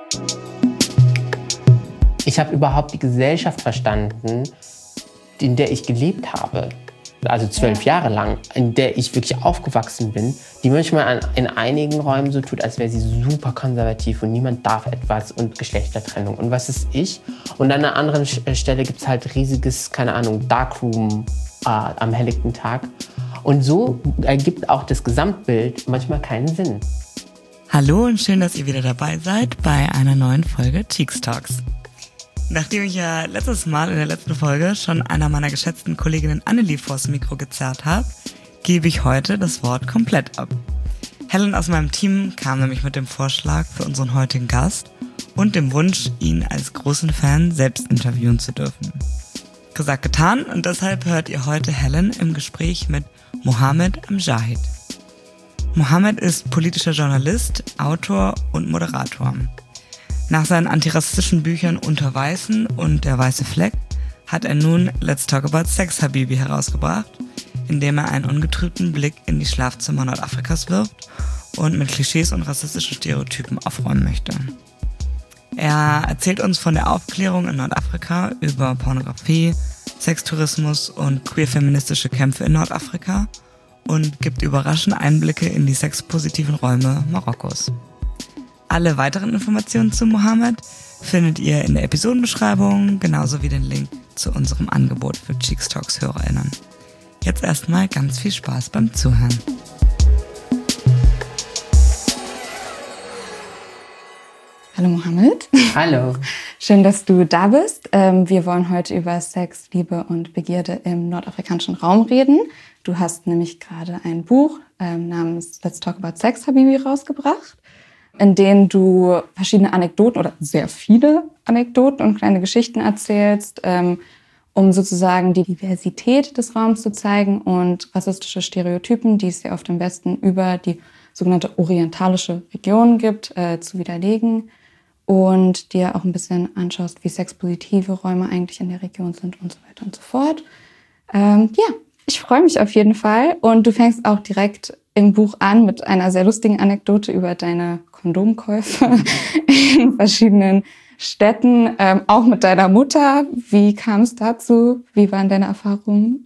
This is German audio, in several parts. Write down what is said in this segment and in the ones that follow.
Ich habe überhaupt die Gesellschaft verstanden, in der ich gelebt habe. Also 12 Jahre lang, in der ich wirklich aufgewachsen bin, die manchmal in einigen Räumen so tut, als wäre sie super konservativ und niemand darf etwas und Geschlechtertrennung und was ist ich. Und an einer anderen Stelle gibt es halt riesiges, keine Ahnung, Darkroom am helllichten Tag. Und so ergibt auch das Gesamtbild manchmal keinen Sinn. Hallo und schön, dass ihr wieder dabei seid bei einer neuen Folge Cheeks Talks. Nachdem ich ja letztes Mal in der letzten Folge schon einer meiner geschätzten Kolleginnen Annelie vors Mikro gezerrt habe, gebe ich heute das Wort komplett ab. Helen aus meinem Team kam nämlich mit dem Vorschlag für unseren heutigen Gast und dem Wunsch, ihn als großen Fan selbst interviewen zu dürfen. Gesagt, getan, und deshalb hört ihr heute Helen im Gespräch mit Mohammed Amjahid. Mohammed ist politischer Journalist, Autor und Moderator. Nach seinen antirassistischen Büchern Unter Weißen und Der weiße Fleck hat er nun Let's Talk About Sex Habibi herausgebracht, in dem er einen ungetrübten Blick in die Schlafzimmer Nordafrikas wirft und mit Klischees und rassistischen Stereotypen aufräumen möchte. Er erzählt uns von der Aufklärung in Nordafrika über Pornografie, Sextourismus und queer-feministische Kämpfe in Nordafrika und gibt überraschende Einblicke in die sexpositiven Räume Marokkos. Alle weiteren Informationen zu Mohammed findet ihr in der Episodenbeschreibung, genauso wie den Link zu unserem Angebot für Cheeks Talks HörerInnen. Jetzt erstmal ganz viel Spaß beim Zuhören. Hallo Mohammed. Hallo. Schön, dass du da bist. Wir wollen heute über Sex, Liebe und Begierde im nordafrikanischen Raum reden. Du hast nämlich gerade ein Buch namens Let's Talk About Sex Habibi rausgebracht, in denen du verschiedene Anekdoten oder sehr viele Anekdoten und kleine Geschichten erzählst, um sozusagen die Diversität des Raums zu zeigen und rassistische Stereotypen, die es ja oft im Westen über die sogenannte orientalische Region gibt, zu widerlegen und dir auch ein bisschen anschaust, wie sexpositive Räume eigentlich in der Region sind und so weiter und so fort. Ich freue mich auf jeden Fall und du fängst auch direkt im Buch an mit einer sehr lustigen Anekdote über deine Kondomkäufe in verschiedenen Städten, auch mit deiner Mutter. Wie kam es dazu? Wie waren deine Erfahrungen?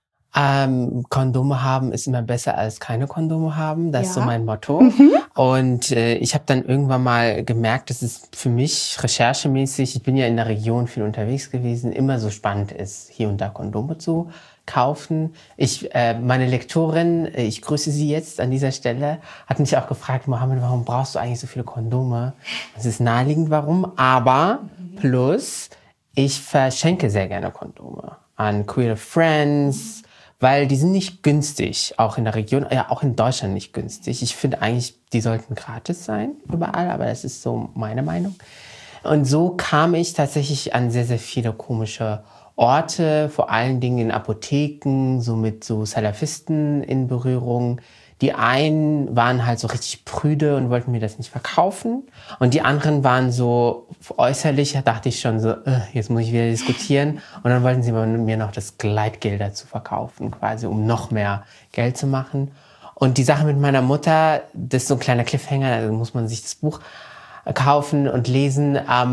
Kondome haben ist immer besser als keine Kondome haben. Das ist so mein Motto. Und ich habe dann irgendwann mal gemerkt, dass es für mich recherchemäßig, ich bin ja in der Region viel unterwegs gewesen, immer so spannend ist, hier und da Kondome zu kaufen. Meine Lektorin, ich grüße sie jetzt an dieser Stelle, hat mich auch gefragt, Mohammed, warum brauchst du eigentlich so viele Kondome? Es ist naheliegend, warum, aber plus, ich verschenke sehr gerne Kondome an queer Friends, weil die sind nicht günstig, auch in der Region, ja auch in Deutschland nicht günstig. Ich finde eigentlich, die sollten gratis sein, überall, aber das ist so meine Meinung. Und so kam ich tatsächlich an sehr, sehr viele komische Orte, vor allen Dingen in Apotheken, so mit so Salafisten in Berührung. Die einen waren halt so richtig prüde und wollten mir das nicht verkaufen. Und die anderen waren so äußerlich, da dachte ich schon so, jetzt muss ich wieder diskutieren. Und dann wollten sie mir noch das Gleitgel dazu verkaufen, quasi, um noch mehr Geld zu machen. Und die Sache mit meiner Mutter, das ist so ein kleiner Cliffhanger, da muss man sich das Buch kaufen und lesen.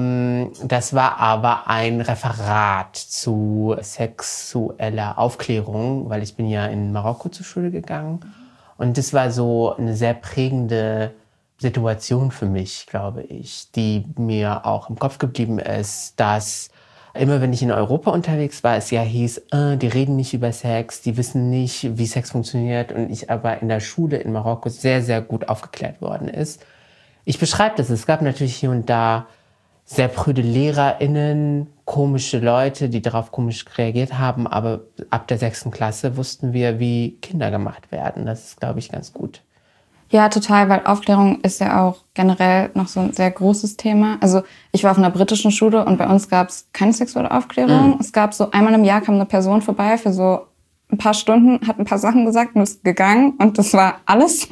Das war aber ein Referat zu sexueller Aufklärung, weil ich bin ja in Marokko zur Schule gegangen. Und das war so eine sehr prägende Situation für mich, glaube ich, die mir auch im Kopf geblieben ist, dass immer wenn ich in Europa unterwegs war, es ja hieß, die reden nicht über Sex, die wissen nicht, wie Sex funktioniert und ich aber in der Schule in Marokko sehr, sehr gut aufgeklärt worden ist. Ich beschreibe das, es gab natürlich hier und da sehr prüde LehrerInnen, komische Leute, die darauf komisch reagiert haben, aber ab der 6. Klasse wussten wir, wie Kinder gemacht werden. Das ist, glaube ich, ganz gut. Ja, total, weil Aufklärung ist ja auch generell noch so ein sehr großes Thema. Also ich war auf einer britischen Schule und bei uns gab es keine sexuelle Aufklärung. Es gab so einmal im Jahr kam eine Person vorbei für so ein paar Stunden, hat ein paar Sachen gesagt und ist gegangen und das war alles.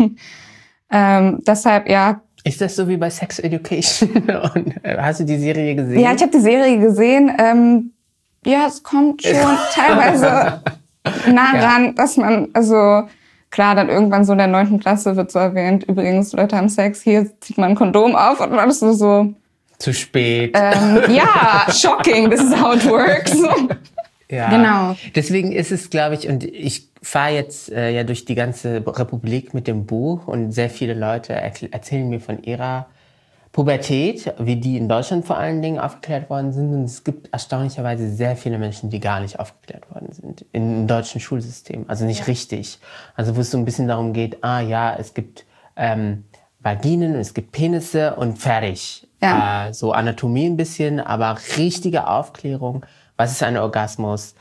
Deshalb, ja. Ist das so wie bei Sex Education? Und, hast du die Serie gesehen? Ja, ich habe die Serie gesehen. Ja, es kommt schon teilweise nah ran, dass man, also klar, dann irgendwann so in der 9. Klasse wird so erwähnt, übrigens, Leute haben Sex, hier zieht man ein Kondom auf und alles so. Zu spät. Ja, shocking, this is how it works. Ja, genau. Deswegen ist es, glaube ich, und ich fahre jetzt ja durch die ganze Republik mit dem Buch und sehr viele Leute erzählen mir von ihrer Pubertät, wie die in Deutschland vor allen Dingen aufgeklärt worden sind. Und es gibt erstaunlicherweise sehr viele Menschen, die gar nicht aufgeklärt worden sind im deutschen Schulsystem. Also nicht richtig. Also wo es so ein bisschen darum geht, es gibt Vaginen, es gibt Penisse und fertig. Ja. So Anatomie ein bisschen, aber richtige Aufklärung. Was ist ein Orgasmus?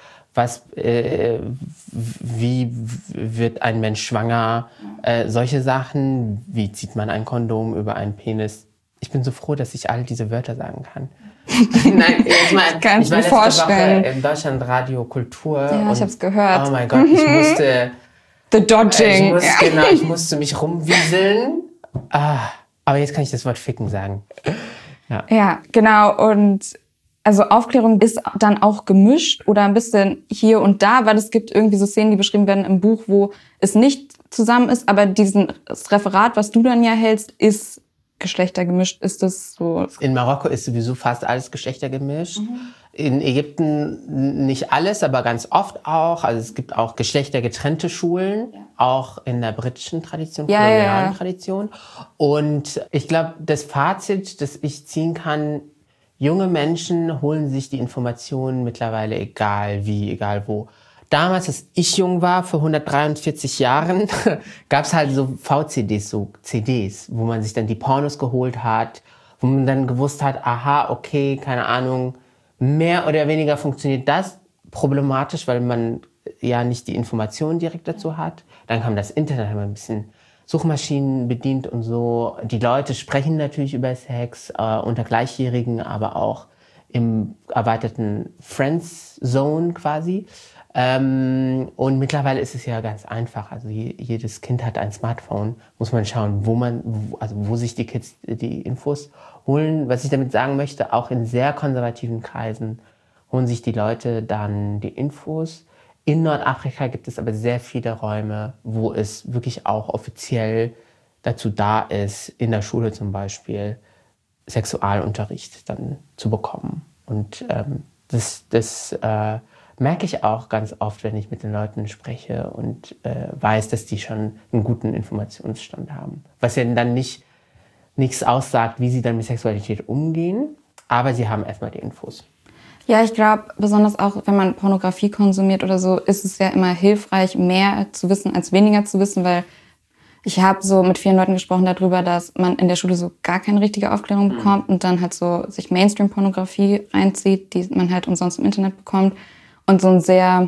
Wie wird ein Mensch schwanger? Solche Sachen. Wie zieht man ein Kondom über einen Penis? Ich bin so froh, dass ich all diese Wörter sagen kann. Nein, ich war letzte Woche im Deutschlandradio Kultur. Ja, ich hab's gehört. Oh mein Gott, ich musste... The Dodging. Ich musste mich rumwieseln. Aber jetzt kann ich das Wort ficken sagen. Ja, genau. Und also Aufklärung ist dann auch gemischt oder ein bisschen hier und da, weil es gibt irgendwie so Szenen, die beschrieben werden im Buch, wo es nicht zusammen ist, aber das Referat, was du dann ja hältst, ist geschlechtergemischt. Ist das so? In Marokko ist sowieso fast alles geschlechtergemischt. In Ägypten nicht alles, aber ganz oft auch. Also es gibt auch geschlechtergetrennte Schulen, auch in der britischen Tradition, kolonialen Tradition. Und ich glaube, das Fazit, das ich ziehen kann, junge Menschen holen sich die Informationen mittlerweile egal wie, egal wo. Damals, als ich jung war, vor 143 Jahren, gab es halt so VCDs, so CDs, wo man sich dann die Pornos geholt hat, wo man dann gewusst hat, aha, okay, keine Ahnung, mehr oder weniger funktioniert das problematisch, weil man ja nicht die Informationen direkt dazu hat. Dann kam das Internet, haben wir ein bisschen Suchmaschinen bedient und so. Die Leute sprechen natürlich über Sex unter Gleichjährigen, aber auch im erweiterten Friends Zone quasi. Und mittlerweile ist es ja ganz einfach. Also jedes Kind hat ein Smartphone. Muss man schauen, wo sich die Kids die Infos holen. Was ich damit sagen möchte, auch in sehr konservativen Kreisen holen sich die Leute dann die Infos. In Nordafrika gibt es aber sehr viele Räume, wo es wirklich auch offiziell dazu da ist, in der Schule zum Beispiel Sexualunterricht dann zu bekommen. Und das merke ich auch ganz oft, wenn ich mit den Leuten spreche und weiß, dass die schon einen guten Informationsstand haben. Was ja dann nichts aussagt, wie sie dann mit Sexualität umgehen, aber sie haben erstmal die Infos. Ja, ich glaube, besonders auch, wenn man Pornografie konsumiert oder so, ist es ja immer hilfreich, mehr zu wissen als weniger zu wissen, weil ich habe so mit vielen Leuten gesprochen darüber, dass man in der Schule so gar keine richtige Aufklärung bekommt und dann halt so sich Mainstream-Pornografie reinzieht, die man halt umsonst im Internet bekommt und so ein sehr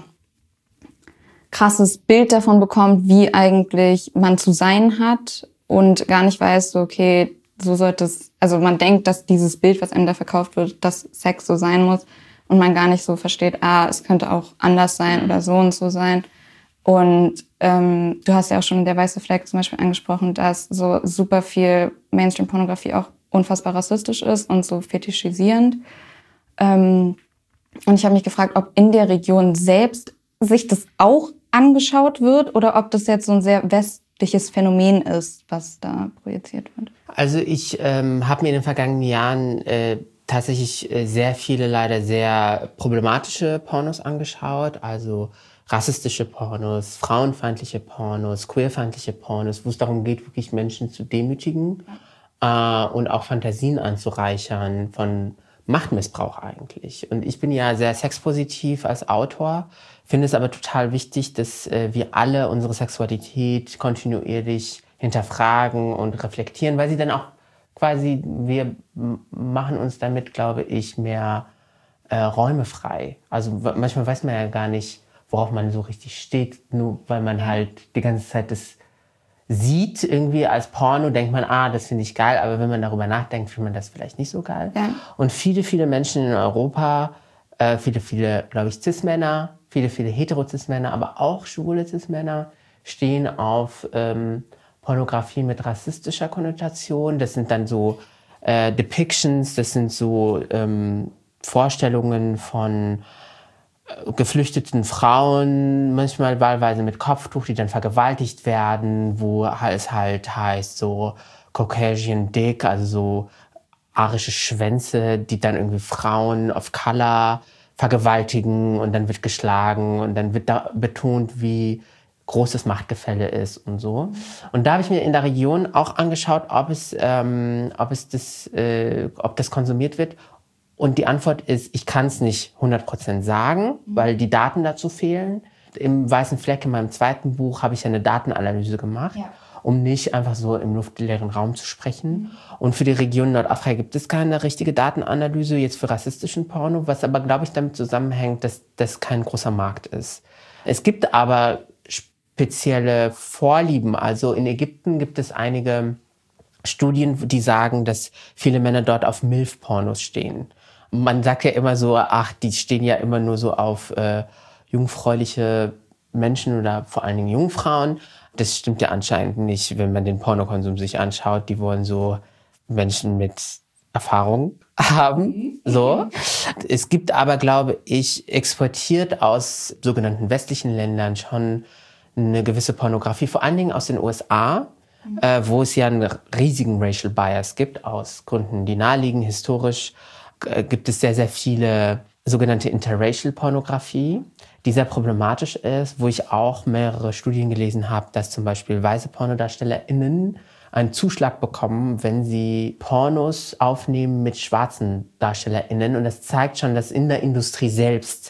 krasses Bild davon bekommt, wie eigentlich man zu sein hat und gar nicht weiß, so, okay, so sollte es, also man denkt, dass dieses Bild, was einem da verkauft wird, dass Sex so sein muss und man gar nicht so versteht, es könnte auch anders sein oder so und so sein. Und du hast ja auch schon der weiße Fleck zum Beispiel angesprochen, dass so super viel Mainstream-Pornografie auch unfassbar rassistisch ist und so fetischisierend. Und ich habe mich gefragt, ob in der Region selbst sich das auch angeschaut wird oder ob das jetzt so ein sehr westliches Phänomen ist, was da projiziert wird. Also ich habe mir in den vergangenen Jahren tatsächlich sehr viele leider sehr problematische Pornos angeschaut, also rassistische Pornos, frauenfeindliche Pornos, queerfeindliche Pornos, wo es darum geht, wirklich Menschen zu demütigen und auch Fantasien anzureichern von Machtmissbrauch eigentlich. Und ich bin ja sehr sexpositiv als Autor, finde es aber total wichtig, dass wir alle unsere Sexualität kontinuierlich hinterfragen und reflektieren, weil sie dann auch quasi, wir machen uns damit, glaube ich, mehr Räume frei. Also manchmal weiß man ja gar nicht, worauf man so richtig steht, nur weil man halt die ganze Zeit das sieht irgendwie als Porno, denkt man, das finde ich geil, aber wenn man darüber nachdenkt, findet man das vielleicht nicht so geil. Ja. Und viele, viele Menschen in Europa, viele, glaube ich, Cis-Männer, viele Hetero-Cis-Männer, aber auch schwule Cis-Männer stehen auf Pornografie mit rassistischer Konnotation. Das sind dann so Depictions, das sind so Vorstellungen von geflüchteten Frauen, manchmal wahlweise mit Kopftuch, die dann vergewaltigt werden, wo es halt heißt so Caucasian Dick, also so arische Schwänze, die dann irgendwie Frauen of Color vergewaltigen und dann wird geschlagen und dann wird da betont, wie großes Machtgefälle ist und so. Und da habe ich mir in der Region auch angeschaut, ob das konsumiert wird. Und die Antwort ist, ich kann es nicht 100% sagen, weil die Daten dazu fehlen. Im Weißen Fleck, in meinem zweiten Buch, habe ich ja eine Datenanalyse gemacht, um nicht einfach so im luftleeren Raum zu sprechen. Und für die Region Nordafrika gibt es keine richtige Datenanalyse, jetzt für rassistischen Porno, was aber, glaube ich, damit zusammenhängt, dass das kein großer Markt ist. Es gibt aber spezielle Vorlieben. Also in Ägypten gibt es einige Studien, die sagen, dass viele Männer dort auf MILF-Pornos stehen. Man sagt ja immer so, ach, die stehen ja immer nur so auf jungfräuliche Menschen oder vor allen Dingen Jungfrauen. Das stimmt ja anscheinend nicht, wenn man den Pornokonsum sich anschaut. Die wollen so Menschen mit Erfahrung haben. So. Es gibt aber, glaube ich, exportiert aus sogenannten westlichen Ländern schon eine gewisse Pornografie, vor allen Dingen aus den USA, wo es ja einen riesigen Racial Bias gibt, aus Gründen, die naheliegen. Historisch gibt es sehr, sehr viele sogenannte Interracial Pornografie, die sehr problematisch ist, wo ich auch mehrere Studien gelesen habe, dass zum Beispiel weiße PornodarstellerInnen einen Zuschlag bekommen, wenn sie Pornos aufnehmen mit schwarzen DarstellerInnen. Und das zeigt schon, dass in der Industrie selbst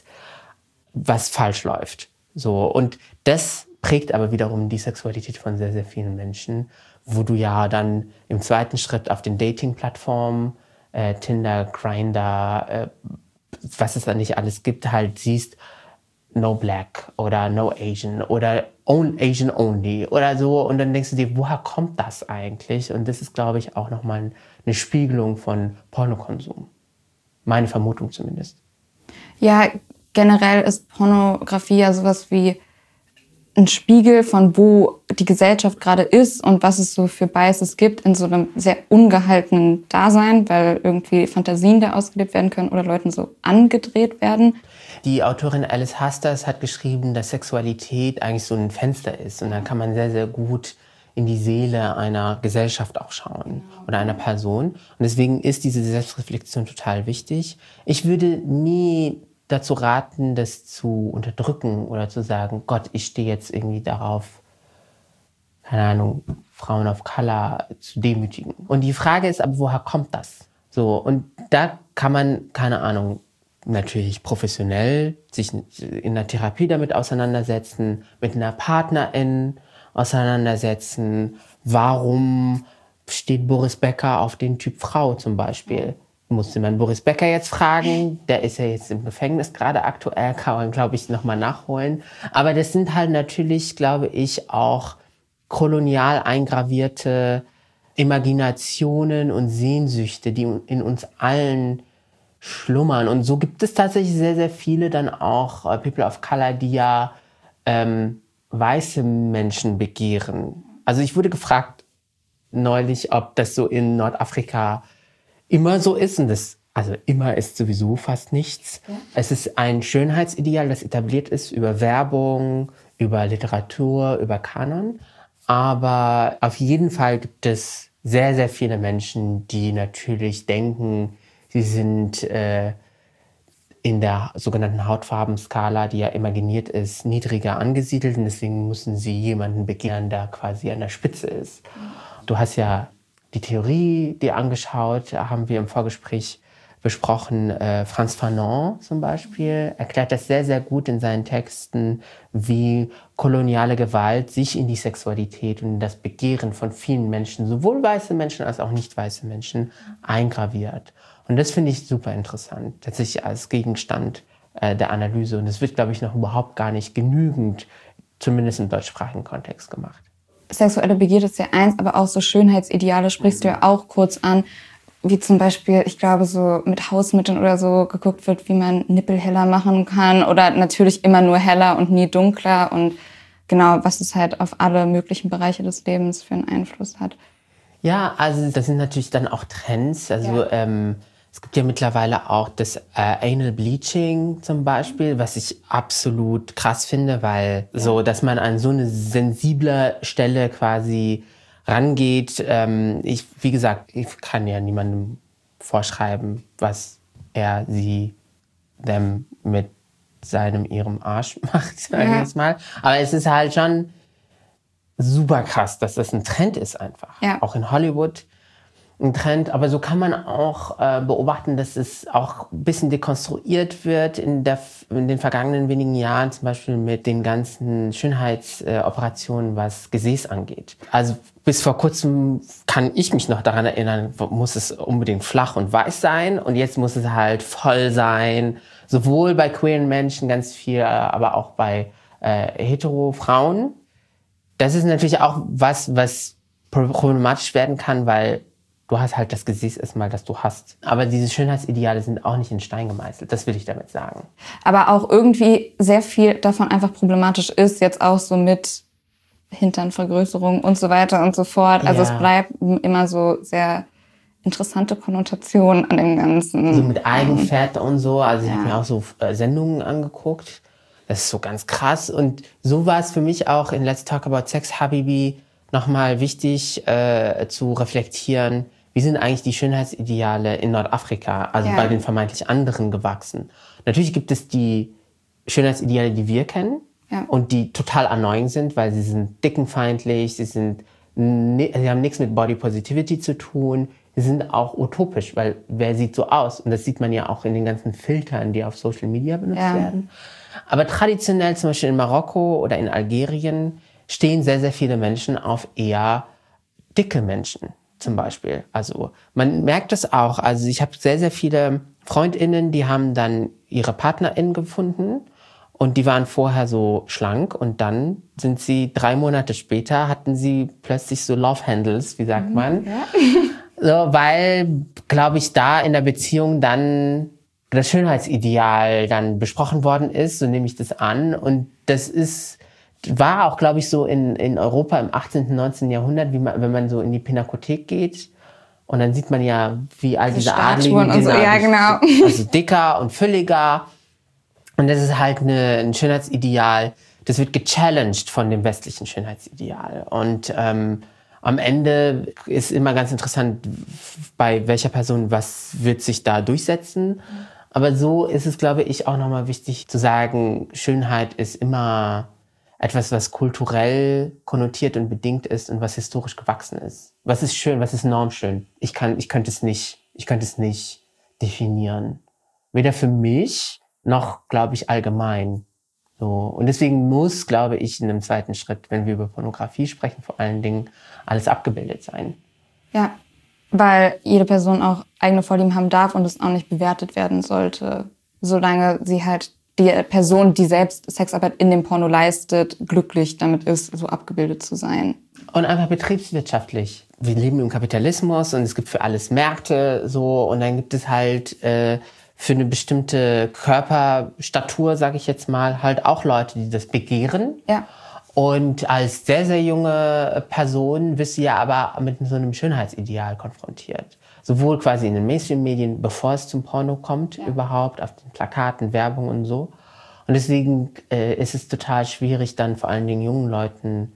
was falsch läuft. So. Und das prägt aber wiederum die Sexualität von sehr, sehr vielen Menschen, wo du ja dann im zweiten Schritt auf den Dating-Plattformen, Tinder, Grindr, was es da nicht alles gibt, halt siehst, no black oder no Asian oder Asian only oder so. Und dann denkst du dir, woher kommt das eigentlich? Und das ist, glaube ich, auch nochmal eine Spiegelung von Pornokonsum. Meine Vermutung zumindest. Ja, generell ist Pornografie ja sowas wie ein Spiegel von wo die Gesellschaft gerade ist und was es so für Biases gibt in so einem sehr ungehaltenen Dasein, weil irgendwie Fantasien da ausgelebt werden können oder Leuten so angedreht werden. Die Autorin Alice Hasters hat geschrieben, dass Sexualität eigentlich so ein Fenster ist und dann kann man sehr, sehr gut in die Seele einer Gesellschaft auch schauen oder einer Person. Und deswegen ist diese Selbstreflexion total wichtig. Ich würde nie dazu raten, das zu unterdrücken oder zu sagen, Gott, ich stehe jetzt irgendwie darauf, keine Ahnung, Frauen of Color zu demütigen. Und die Frage ist aber, woher kommt das? So, und da kann man, keine Ahnung, natürlich professionell sich in der Therapie damit auseinandersetzen, mit einer Partnerin auseinandersetzen. Warum steht Boris Becker auf den Typ Frau zum Beispiel? Musste man Boris Becker jetzt fragen, der ist ja jetzt im Gefängnis gerade aktuell, kann man, glaube ich, nochmal nachholen. Aber das sind halt natürlich, glaube ich, auch kolonial eingravierte Imaginationen und Sehnsüchte, die in uns allen schlummern. Und so gibt es tatsächlich sehr, sehr viele dann auch People of Color, die ja weiße Menschen begehren. Also ich wurde gefragt neulich, ob das so in Nordafrika immer so ist, und das, also immer ist sowieso fast nichts. Ja. Es ist ein Schönheitsideal, das etabliert ist über Werbung, über Literatur, über Kanon. Aber auf jeden Fall gibt es sehr, sehr viele Menschen, die natürlich denken, sie sind in der sogenannten Hautfarbenskala, die ja imaginiert ist, niedriger angesiedelt. Und deswegen müssen sie jemanden begehren, der quasi an der Spitze ist. Du hast ja die Theorie dir angeschaut, haben wir im Vorgespräch besprochen. Frantz Fanon zum Beispiel erklärt das sehr, sehr gut in seinen Texten, wie koloniale Gewalt sich in die Sexualität und in das Begehren von vielen Menschen, sowohl weiße Menschen als auch nicht weiße Menschen, eingraviert. Und das finde ich super interessant, tatsächlich als Gegenstand der Analyse. Und es wird, glaube ich, noch überhaupt gar nicht genügend, zumindest im deutschsprachigen Kontext, gemacht. Sexuelle Begierde ist ja eins, aber auch so Schönheitsideale sprichst du ja auch kurz an, wie zum Beispiel, ich glaube, so mit Hausmitteln oder so geguckt wird, wie man Nippel heller machen kann oder natürlich immer nur heller und nie dunkler und genau, was es halt auf alle möglichen Bereiche des Lebens für einen Einfluss hat. Ja, also das sind natürlich dann auch Trends, also es gibt ja mittlerweile auch das Anal Bleaching zum Beispiel, was ich absolut krass finde, weil so, dass man an so eine sensible Stelle quasi rangeht. Wie gesagt, ich kann ja niemandem vorschreiben, was er, sie, them mit ihrem Arsch macht, sage ich jetzt mal. Aber es ist halt schon super krass, dass das ein Trend ist einfach. Ja. Auch in Hollywood ein Trend. Aber so kann man auch beobachten, dass es auch ein bisschen dekonstruiert wird in den vergangenen wenigen Jahren, zum Beispiel mit den ganzen Schönheitsoperationen, was Gesäß angeht. Also bis vor kurzem kann ich mich noch daran erinnern, muss es unbedingt flach und weiß sein. Und jetzt muss es halt voll sein. Sowohl bei queeren Menschen ganz viel, aber auch bei hetero-Frauen. Das ist natürlich auch was problematisch werden kann, weil du hast halt das Gesäß erstmal, das du hast. Aber diese Schönheitsideale sind auch nicht in Stein gemeißelt. Das will ich damit sagen. Aber auch irgendwie sehr viel davon einfach problematisch ist, jetzt auch so mit Hinternvergrößerung und so weiter und so fort. Also es bleibt immer so sehr interessante Konnotationen an dem Ganzen. So mit Eigenfett und so. Also ich habe mir auch so Sendungen angeguckt. Das ist so ganz krass. Und so war es für mich auch in Let's Talk About Sex, Habibi, nochmal wichtig zu reflektieren, wie sind eigentlich die Schönheitsideale in Nordafrika, also bei den vermeintlich anderen gewachsen. Natürlich gibt es die Schönheitsideale, die wir kennen und die total annoying sind, weil sie sind dickenfeindlich, sie haben nichts mit Body Positivity zu tun, sie sind auch utopisch, weil wer sieht so aus? Und das sieht man ja auch in den ganzen Filtern, die auf Social Media benutzt werden. Aber traditionell, zum Beispiel in Marokko oder in Algerien, stehen sehr, sehr viele Menschen auf eher dicke Menschen zum Beispiel. Also man merkt das auch. Also ich habe sehr, sehr viele FreundInnen, die haben dann ihre PartnerInnen gefunden und die waren vorher so schlank und dann sind sie 3 Monate später, hatten sie plötzlich so Love Handles, wie sagt man. Ja. So, weil, glaube ich, da in der Beziehung dann das Schönheitsideal dann besprochen worden ist, so nehme ich das an. Und das war auch, glaube ich, so in Europa im 18., 19. Jahrhundert, wenn man so in die Pinakothek geht. Und dann sieht man ja, wie all diese Adligen, und so, also dicker und fülliger. Und das ist halt ein Schönheitsideal, das wird gechallenged von dem westlichen Schönheitsideal. Und am Ende ist immer ganz interessant, bei welcher Person, was wird sich da durchsetzen. Aber so ist es, glaube ich, auch nochmal wichtig zu sagen, Schönheit ist immer etwas, was kulturell konnotiert und bedingt ist und was historisch gewachsen ist. Was ist schön, was ist normschön? Ich könnte es nicht definieren. Weder für mich noch, glaube ich, allgemein. So. Und deswegen muss, glaube ich, in einem zweiten Schritt, wenn wir über Pornografie sprechen, vor allen Dingen alles abgebildet sein. Ja, weil jede Person auch eigene Vorlieben haben darf und es auch nicht bewertet werden sollte, solange sie halt die Person, die selbst Sexarbeit in dem Porno leistet, glücklich damit ist, so abgebildet zu sein. Und einfach betriebswirtschaftlich. Wir leben im Kapitalismus und es gibt für alles Märkte so und dann gibt es halt für eine bestimmte Körperstatur, sage ich jetzt mal, halt auch Leute, die das begehren. Ja. Und als sehr, sehr junge Person wirst du ja aber mit so einem Schönheitsideal konfrontiert. Sowohl quasi in den Mainstream-Medien, bevor es zum Porno kommt, überhaupt, auf den Plakaten, Werbung und so. Und deswegen ist es total schwierig, dann vor allen Dingen jungen Leuten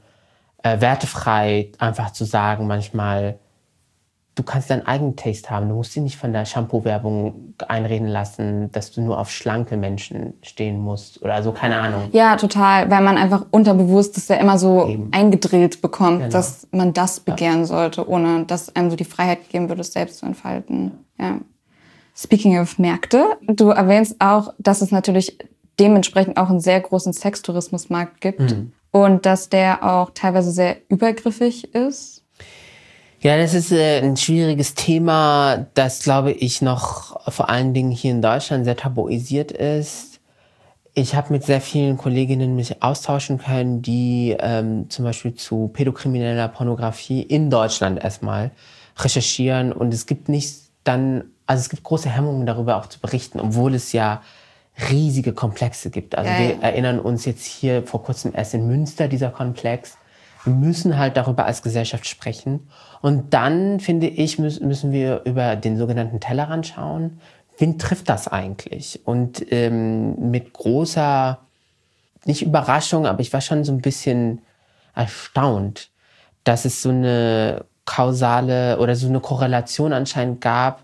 wertefrei einfach zu sagen manchmal, du kannst deinen eigenen Taste haben. Du musst dich nicht von der Shampoo-Werbung einreden lassen, dass du nur auf schlanke Menschen stehen musst oder so, keine Ahnung. Ja, total, weil man einfach unterbewusst das ja immer so eingedrillt bekommt, dass man das begehren sollte, ohne dass einem so die Freiheit gegeben wird, es selbst zu entfalten. Ja. Speaking of Märkte, du erwähnst auch, dass es natürlich dementsprechend auch einen sehr großen Sextourismusmarkt gibt und dass der auch teilweise sehr übergriffig ist. Ja, das ist ein schwieriges Thema, das, glaube ich, noch vor allen Dingen hier in Deutschland sehr tabuisiert ist. Ich habe mit sehr vielen Kolleginnen mich austauschen können, die zum Beispiel zu pädokrimineller Pornografie in Deutschland erstmal recherchieren. Und es gibt es gibt große Hemmungen darüber auch zu berichten, obwohl es ja riesige Komplexe gibt. Also wir erinnern uns jetzt hier vor kurzem erst in Münster, dieser Komplex. Wir müssen halt darüber als Gesellschaft sprechen. Und dann, finde ich, müssen wir über den sogenannten Tellerrand schauen. Wen trifft das eigentlich? Und mit großer, nicht Überraschung, aber ich war schon so ein bisschen erstaunt, dass es so eine kausale oder so eine Korrelation anscheinend gab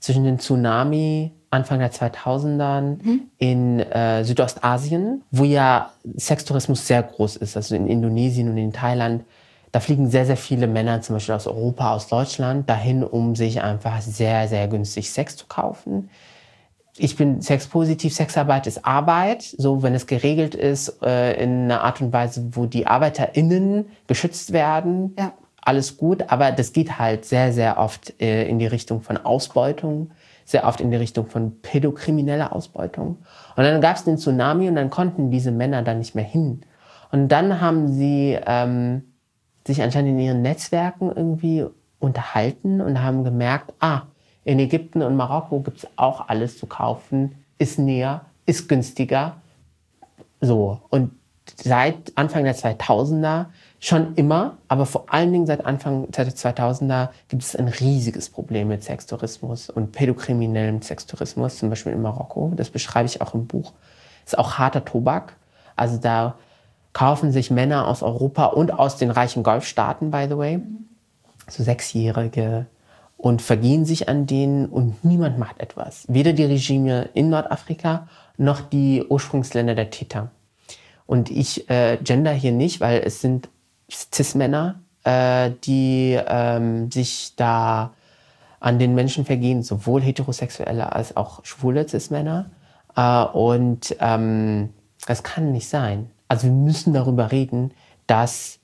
zwischen dem Tsunami Anfang der 2000ern in Südostasien, wo ja Sextourismus sehr groß ist, also in Indonesien und in Thailand. Da fliegen sehr, sehr viele Männer, zum Beispiel aus Europa, aus Deutschland, dahin, um sich einfach sehr, sehr günstig Sex zu kaufen. Ich bin sexpositiv, Sexarbeit ist Arbeit, so wenn es geregelt ist, in einer Art und Weise, wo die ArbeiterInnen geschützt werden, alles gut, aber das geht halt sehr, sehr oft in die Richtung von Ausbeutung, sehr oft in die Richtung von pädokrimineller Ausbeutung. Und dann gab es den Tsunami und dann konnten diese Männer da nicht mehr hin. Und dann haben sie sich anscheinend in ihren Netzwerken irgendwie unterhalten und haben gemerkt, in Ägypten und Marokko gibt's auch alles zu kaufen, ist näher, ist günstiger. So. Und seit Anfang der 2000er schon immer, aber vor allen Dingen seit Anfang der 2000er gibt es ein riesiges Problem mit Sextourismus und pädokriminellem Sextourismus, zum Beispiel in Marokko. Das beschreibe ich auch im Buch. Ist auch harter Tobak. Also da kaufen sich Männer aus Europa und aus den reichen Golfstaaten, by the way, so 6-Jährige, und vergehen sich an denen und niemand macht etwas. Weder die Regime in Nordafrika noch die Ursprungsländer der Täter. Und ich gender hier nicht, weil es sind Cis-Männer, die sich da an den Menschen vergehen, sowohl heterosexuelle als auch schwule Cis-Männer. Und das kann nicht sein. Also wir müssen darüber reden, dass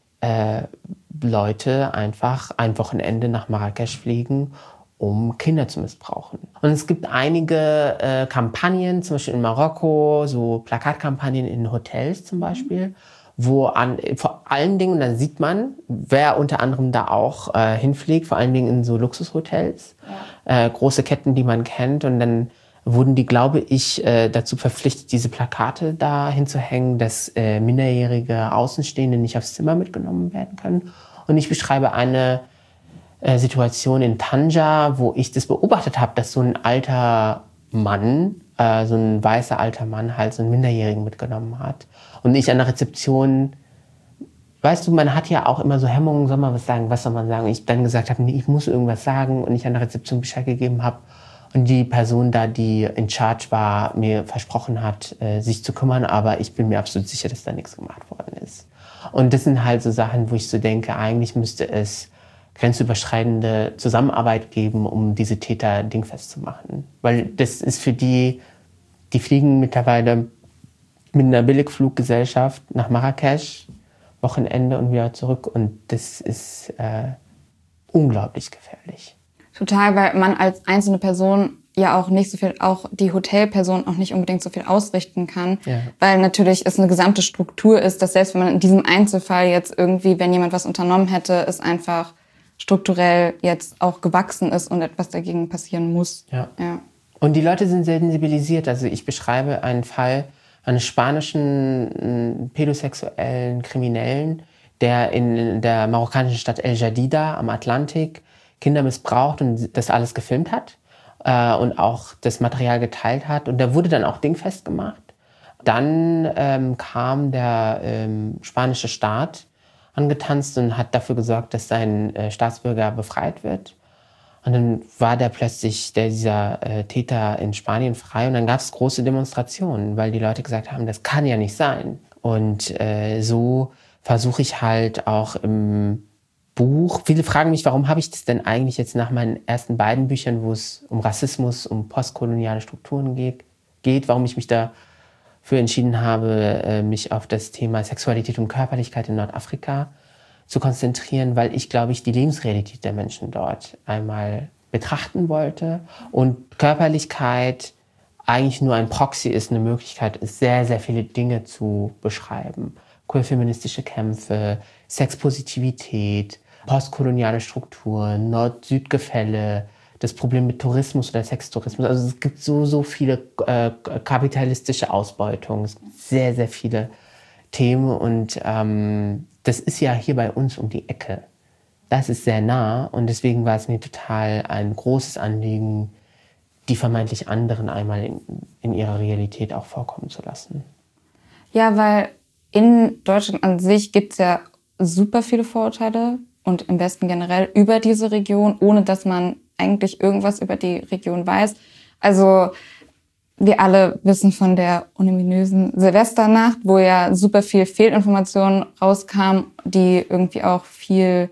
Leute einfach ein Wochenende nach Marrakesch fliegen, um Kinder zu missbrauchen. Und es gibt einige Kampagnen, zum Beispiel in Marokko, so Plakatkampagnen in Hotels zum Beispiel, wo vor allen Dingen, und dann sieht man, wer unter anderem da auch hinfliegt, vor allen Dingen in so Luxushotels, große Ketten, die man kennt, und dann wurden die, glaube ich, dazu verpflichtet, diese Plakate da hinzuhängen, dass minderjährige Außenstehende nicht aufs Zimmer mitgenommen werden können. Und ich beschreibe eine Situation in Tanja, wo ich das beobachtet habe, dass so ein alter Mann, so ein weißer alter Mann halt so einen Minderjährigen mitgenommen hat. Und ich an der Rezeption, weißt du, man hat ja auch immer so Hemmungen, soll man was sagen, was soll man sagen? Und ich dann gesagt habe, nee, ich muss irgendwas sagen, und ich an der Rezeption Bescheid gegeben habe. Und die Person da, die in Charge war, mir versprochen hat, sich zu kümmern, aber ich bin mir absolut sicher, dass da nichts gemacht worden ist. Und das sind halt so Sachen, wo ich so denke, eigentlich müsste es grenzüberschreitende Zusammenarbeit geben, um diese Täter dingfest zu machen. Weil das ist für die fliegen mittlerweile mit einer Billigfluggesellschaft nach Marrakesch, Wochenende und wieder zurück, und das ist unglaublich gefährlich. Total, weil man als einzelne Person ja auch nicht so viel, auch die Hotelperson auch nicht unbedingt so viel ausrichten kann, weil natürlich es eine gesamte Struktur ist, dass selbst wenn man in diesem Einzelfall jetzt irgendwie, wenn jemand was unternommen hätte, es einfach strukturell jetzt auch gewachsen ist und etwas dagegen passieren muss. Ja. Und die Leute sind sensibilisiert. Also ich beschreibe einen Fall eines spanischen pädosexuellen Kriminellen, der in der marokkanischen Stadt El Jadida am Atlantik Kinder missbraucht und das alles gefilmt hat und auch das Material geteilt hat. Und der wurde dann auch dingfest gemacht. Dann kam der spanische Staat angetanzt und hat dafür gesorgt, dass sein Staatsbürger befreit wird. Und dann war dieser Täter in Spanien frei. Und dann gab es große Demonstrationen, weil die Leute gesagt haben, das kann ja nicht sein. Und so versuche ich halt auch im Buch. Viele fragen mich, warum habe ich das denn eigentlich jetzt nach meinen ersten beiden Büchern, wo es um Rassismus, um postkoloniale Strukturen geht, warum ich mich dafür entschieden habe, mich auf das Thema Sexualität und Körperlichkeit in Nordafrika zu konzentrieren, weil ich, glaube ich, die Lebensrealität der Menschen dort einmal betrachten wollte und Körperlichkeit eigentlich nur ein Proxy ist, eine Möglichkeit ist, sehr, sehr viele Dinge zu beschreiben. Queer-feministische Kämpfe, Sexpositivität, postkoloniale Strukturen, Nord-Süd-Gefälle, das Problem mit Tourismus oder Sextourismus. Also es gibt so viele kapitalistische Ausbeutungen, es gibt sehr, sehr viele Themen, und das ist ja hier bei uns um die Ecke. Das ist sehr nah, und deswegen war es mir total ein großes Anliegen, die vermeintlich anderen einmal in ihrer Realität auch vorkommen zu lassen. Ja, weil in Deutschland an sich gibt es ja super viele Vorurteile und im Westen generell über diese Region, ohne dass man eigentlich irgendwas über die Region weiß. Also wir alle wissen von der ominösen Silvesternacht, wo ja super viel Fehlinformationen rauskam, die irgendwie auch viel,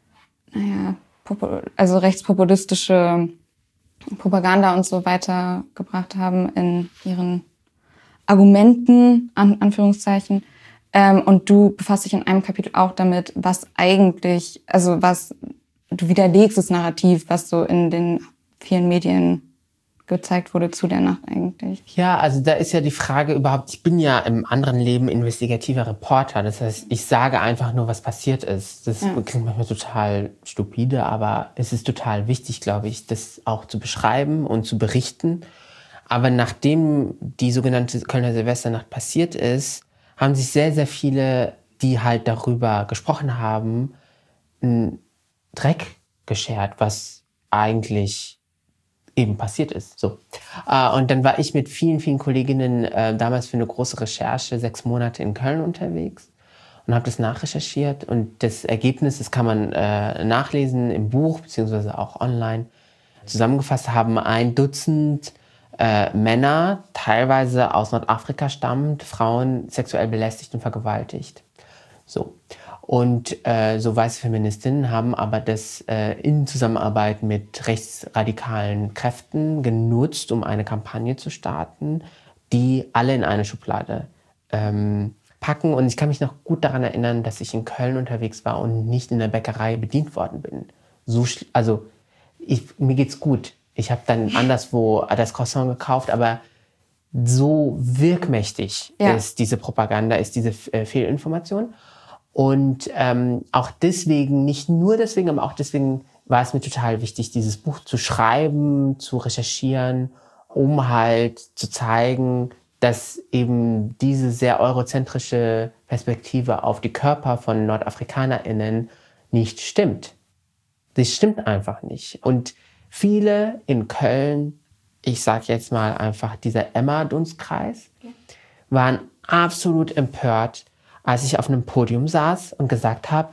also rechtspopulistische Propaganda und so weiter gebracht haben in ihren Argumenten, Anführungszeichen. Und du befasst dich in einem Kapitel auch damit, was eigentlich, also was du widerlegst das Narrativ, was so in den vielen Medien gezeigt wurde zu der Nacht eigentlich. Ja, also da ist ja die Frage überhaupt, ich bin ja im anderen Leben investigativer Reporter. Das heißt, ich sage einfach nur, was passiert ist. Das klingt manchmal total stupide, aber es ist total wichtig, glaube ich, das auch zu beschreiben und zu berichten. Aber nachdem die sogenannte Kölner Silvesternacht passiert ist, haben sich sehr, sehr viele, die halt darüber gesprochen haben, einen Dreck geschert, was eigentlich eben passiert ist. So. Und dann war ich mit vielen, vielen Kolleginnen damals für eine große Recherche 6 Monate in Köln unterwegs und habe das nachrecherchiert. Und das Ergebnis, das kann man nachlesen im Buch, beziehungsweise auch online. Zusammengefasst haben 1 Dutzend Männer, teilweise aus Nordafrika stammend, Frauen sexuell belästigt und vergewaltigt. So. Und so weiße Feministinnen haben aber das in Zusammenarbeit mit rechtsradikalen Kräften genutzt, um eine Kampagne zu starten, die alle in eine Schublade packen. Und ich kann mich noch gut daran erinnern, dass ich in Köln unterwegs war und nicht in der Bäckerei bedient worden bin. Mir geht's gut. Ich habe dann anderswo das Croissant gekauft, aber so wirkmächtig ist diese Propaganda, ist diese Fehlinformation. Und auch deswegen, nicht nur deswegen, aber auch deswegen war es mir total wichtig, dieses Buch zu schreiben, zu recherchieren, um halt zu zeigen, dass eben diese sehr eurozentrische Perspektive auf die Körper von NordafrikanerInnen nicht stimmt. Das stimmt einfach nicht. Und viele in Köln, ich sage jetzt mal einfach dieser Emma-Dunstkreis, waren absolut empört, als ich auf einem Podium saß und gesagt habe,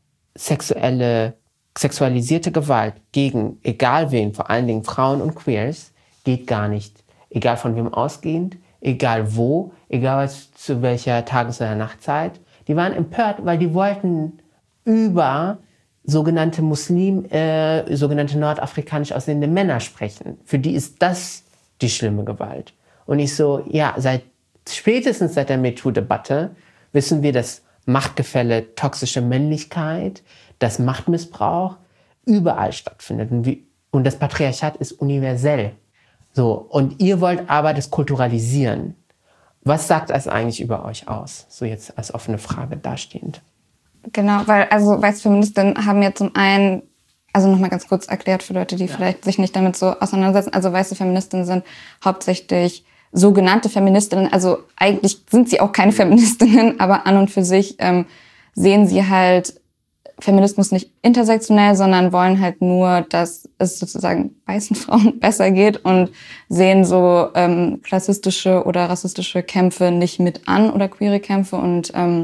sexualisierte Gewalt gegen egal wen, vor allen Dingen Frauen und Queers, geht gar nicht. Egal von wem ausgehend, egal wo, egal zu welcher Tages- oder Nachtzeit. Die waren empört, weil die wollten über sogenannte sogenannte nordafrikanisch aussehende Männer sprechen. Für die ist das die schlimme Gewalt. Und ich so, ja, spätestens seit der MeToo-Debatte wissen wir, dass Machtgefälle, toxische Männlichkeit, dass Machtmissbrauch überall stattfindet. Und das Patriarchat ist universell. So, und ihr wollt aber das kulturalisieren. Was sagt das eigentlich über euch aus? So jetzt als offene Frage dastehend. Genau, weil weiße Feministinnen haben ja zum einen, also nochmal ganz kurz erklärt für Leute, die vielleicht sich nicht damit so auseinandersetzen, also weiße Feministinnen sind hauptsächlich sogenannte Feministinnen, also eigentlich sind sie auch keine Feministinnen, aber an und für sich sehen sie halt Feminismus nicht intersektionell, sondern wollen halt nur, dass es sozusagen weißen Frauen besser geht und sehen so klassistische oder rassistische Kämpfe nicht mit an oder queere Kämpfe. Und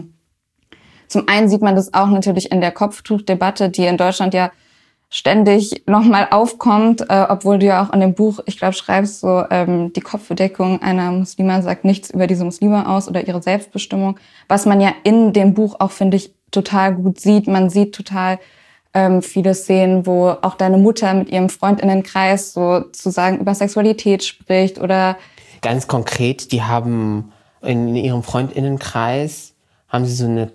zum einen sieht man das auch natürlich in der Kopftuchdebatte, die in Deutschland ja ständig nochmal aufkommt, obwohl du ja auch in dem Buch, ich glaube, schreibst so, die Kopfbedeckung einer Muslima sagt nichts über diese Muslime aus oder ihre Selbstbestimmung, was man ja in dem Buch auch, finde ich, total gut sieht. Man sieht total viele Szenen, wo auch deine Mutter mit ihrem Freundinnenkreis sozusagen über Sexualität spricht oder... Ganz konkret, die haben in ihrem Freundinnenkreis, haben sie so eine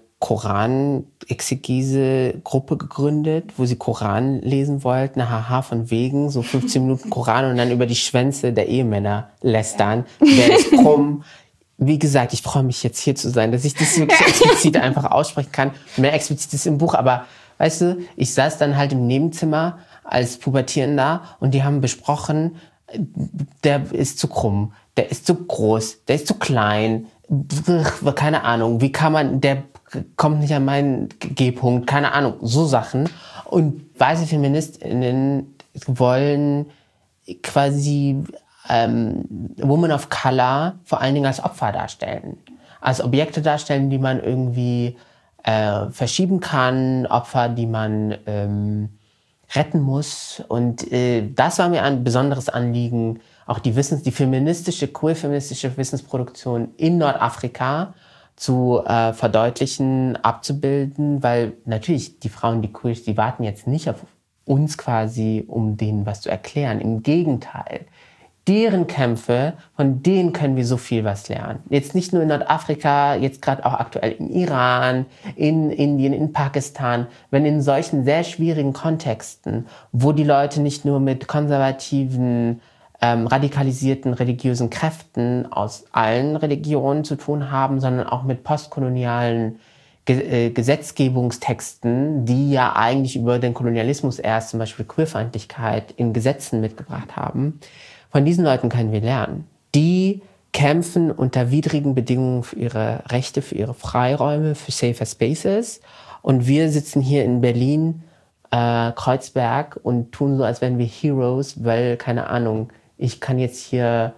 Koran-Exegese-Gruppe gegründet, wo sie Koran lesen wollten, haha, von wegen, so 15 Minuten Koran und dann über die Schwänze der Ehemänner lästern. Wer ist krumm? Wie gesagt, ich freue mich jetzt hier zu sein, dass ich das wirklich explizit einfach aussprechen kann. Mehr explizit ist im Buch, aber weißt du, ich saß dann halt im Nebenzimmer als Pubertierender und die haben besprochen, der ist zu krumm, der ist zu groß, der ist zu klein, keine Ahnung, wie kann man, der kommt nicht an meinen G-Punkt, keine Ahnung, so Sachen. Und weiße FeministInnen wollen quasi Women of Color vor allen Dingen als Opfer darstellen. Als Objekte darstellen, die man irgendwie verschieben kann, Opfer, die man retten muss. Und das war mir ein besonderes Anliegen, auch die queer-feministische Wissensproduktion in Nordafrika zu verdeutlichen, abzubilden, weil natürlich die Frauen, die queer sind, die warten jetzt nicht auf uns quasi, um denen was zu erklären. Im Gegenteil. Deren Kämpfe, von denen können wir so viel was lernen. Jetzt nicht nur in Nordafrika, jetzt gerade auch aktuell im Iran, in Indien, in Pakistan, wenn in solchen sehr schwierigen Kontexten, wo die Leute nicht nur mit konservativen, radikalisierten religiösen Kräften aus allen Religionen zu tun haben, sondern auch mit postkolonialen Gesetzgebungstexten, die ja eigentlich über den Kolonialismus erst zum Beispiel Queerfeindlichkeit in Gesetzen mitgebracht haben. Von diesen Leuten können wir lernen. Die kämpfen unter widrigen Bedingungen für ihre Rechte, für ihre Freiräume, für safer Spaces. Und wir sitzen hier in Berlin, Kreuzberg und tun so, als wären wir Heroes, weil, keine Ahnung, ich kann jetzt hier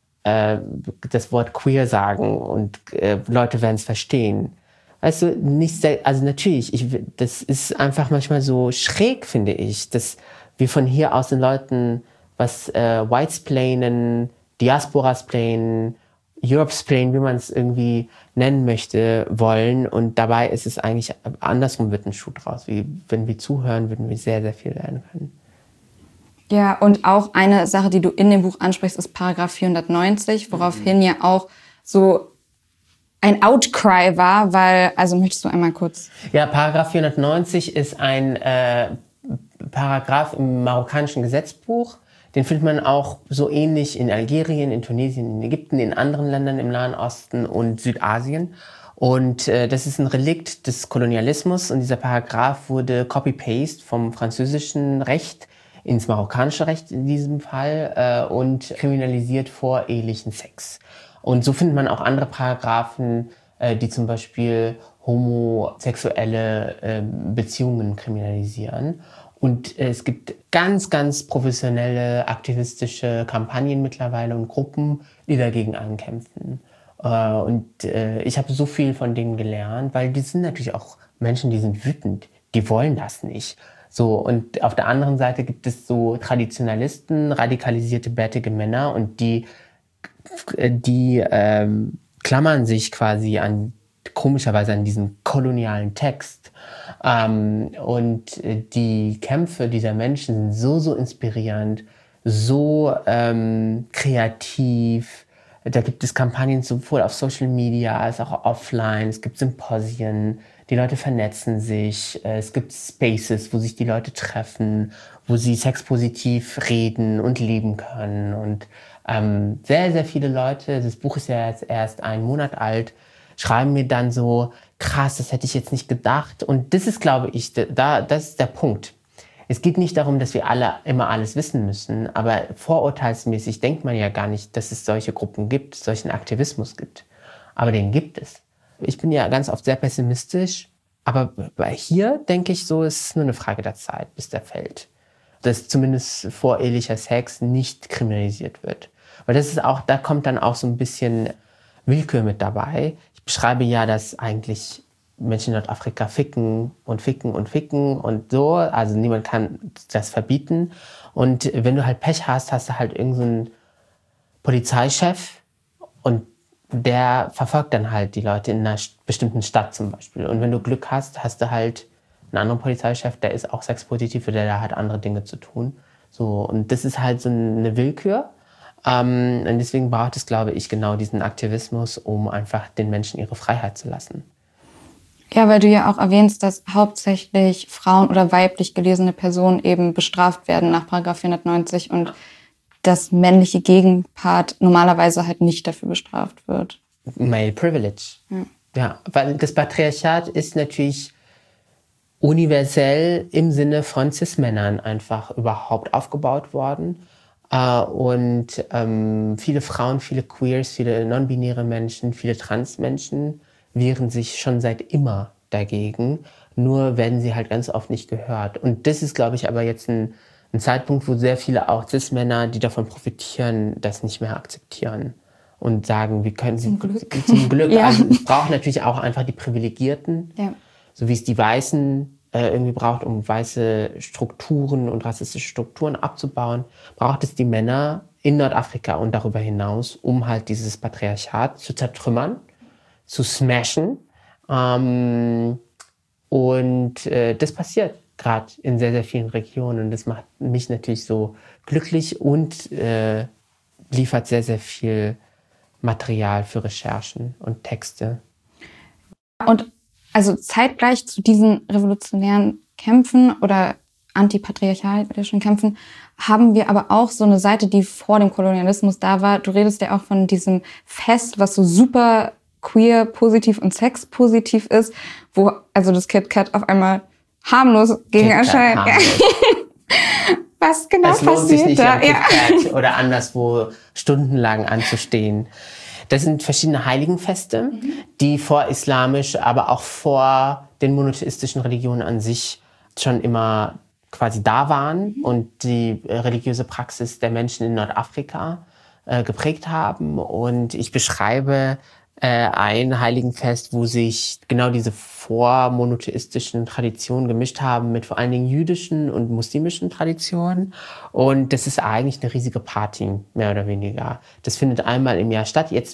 das Wort queer sagen und Leute werden es verstehen. Weißt du, also natürlich, das ist einfach manchmal so schräg, finde ich, dass wir von hier aus den Leuten was Whitesplainen, Diasporasplainen, Europesplainen, wie man es irgendwie nennen möchte, wollen. Und dabei ist es eigentlich andersrum, wird ein Schuh draus. Wenn wir zuhören, würden wir sehr, sehr viel lernen können. Ja, und auch eine Sache, die du in dem Buch ansprichst, ist Paragraph 490, woraufhin ja auch so ein Outcry war, weil, also möchtest du einmal kurz... Ja, Paragraph 490 ist ein Paragraph im marokkanischen Gesetzbuch. Den findet man auch so ähnlich in Algerien, in Tunesien, in Ägypten, in anderen Ländern im Nahen Osten und Südasien. Und das ist ein Relikt des Kolonialismus. Und dieser Paragraph wurde copy-paste vom französischen Recht ins marokkanische Recht in diesem Fall und kriminalisiert vorehelichen Sex. Und so findet man auch andere Paragraphen, die zum Beispiel homosexuelle Beziehungen kriminalisieren. Und es gibt ganz, ganz professionelle aktivistische Kampagnen mittlerweile und Gruppen, die dagegen ankämpfen. Und ich habe so viel von denen gelernt, weil die sind natürlich auch Menschen, die sind wütend, die wollen das nicht. So, und auf der anderen Seite gibt es so Traditionalisten, radikalisierte, bärtige Männer und die klammern sich quasi komischerweise an diesen kolonialen Text. Und die Kämpfe dieser Menschen sind so inspirierend, so kreativ. Da gibt es Kampagnen sowohl auf Social Media als auch offline. Es gibt Symposien, die Leute vernetzen sich. Es gibt Spaces, wo sich die Leute treffen, wo sie sexpositiv reden und leben können. Und sehr, sehr viele Leute, das Buch ist ja jetzt erst 1 Monat alt, schreiben mir dann so, krass, das hätte ich jetzt nicht gedacht. Und das ist, glaube ich, das ist der Punkt. Es geht nicht darum, dass wir alle immer alles wissen müssen, aber vorurteilsmäßig denkt man ja gar nicht, dass es solche Gruppen gibt, solchen Aktivismus gibt. Aber den gibt es. Ich bin ja ganz oft sehr pessimistisch, aber hier denke ich so, es ist nur eine Frage der Zeit, bis der fällt. Dass zumindest vorehelicher Sex nicht kriminalisiert wird. Weil das ist auch, da kommt dann auch so ein bisschen Willkür mit dabei. Ich beschreibe ja, dass eigentlich Menschen in Nordafrika ficken und ficken und ficken und so. Also niemand kann das verbieten. Und wenn du halt Pech hast, hast du halt irgendeinen Polizeichef und der verfolgt dann halt die Leute in einer bestimmten Stadt zum Beispiel. Und wenn du Glück hast, hast du halt einen anderen Polizeichef, der ist auch sexpositiv oder der hat andere Dinge zu tun. So, und das ist halt so eine Willkür. Und deswegen braucht es, glaube ich, genau diesen Aktivismus, um einfach den Menschen ihre Freiheit zu lassen. Ja, weil du ja auch erwähnst, dass hauptsächlich Frauen oder weiblich gelesene Personen eben bestraft werden nach § 490 und das männliche Gegenpart normalerweise halt nicht dafür bestraft wird. Male Privilege. Ja, weil das Patriarchat ist natürlich universell im Sinne von Cis-Männern einfach überhaupt aufgebaut worden. Und viele Frauen, viele Queers, viele non-binäre Menschen, viele Trans-Menschen wehren sich schon seit immer dagegen. Nur werden sie halt ganz oft nicht gehört. Und das ist, glaube ich, aber jetzt ein Zeitpunkt, wo sehr viele auch Cis-Männer, die davon profitieren, das nicht mehr akzeptieren. Und sagen, wie können sie... Zum Glück. Ja. Also es braucht natürlich auch einfach die Privilegierten. Ja. So wie es die weißen irgendwie braucht, um weiße Strukturen und rassistische Strukturen abzubauen, braucht es die Männer in Nordafrika und darüber hinaus, um halt dieses Patriarchat zu zertrümmern, zu smashen. Das passiert gerade in sehr, sehr vielen Regionen. Und das macht mich natürlich so glücklich und liefert sehr, sehr viel Material für Recherchen und Texte. Und also zeitgleich zu diesen revolutionären Kämpfen oder antipatriarchalischen Kämpfen haben wir aber auch so eine Seite, die vor dem Kolonialismus da war. Du redest ja auch von diesem Fest, was so super queer positiv und sexpositiv ist, wo also das KitKat auf einmal harmlos gegen erscheint. Was genau passiert da? Es lohnt sich nicht, am KitKat oder anderswo stundenlang anzustehen. Das sind verschiedene Heiligenfeste, die vorislamisch, aber auch vor den monotheistischen Religionen an sich schon immer quasi da waren und die religiöse Praxis der Menschen in Nordafrika geprägt haben. Und ich beschreibe ein Heiligenfest, wo sich genau diese vormonotheistischen Traditionen gemischt haben mit vor allen Dingen jüdischen und muslimischen Traditionen. Und das ist eigentlich eine riesige Party, mehr oder weniger. Das findet einmal im Jahr statt. Jetzt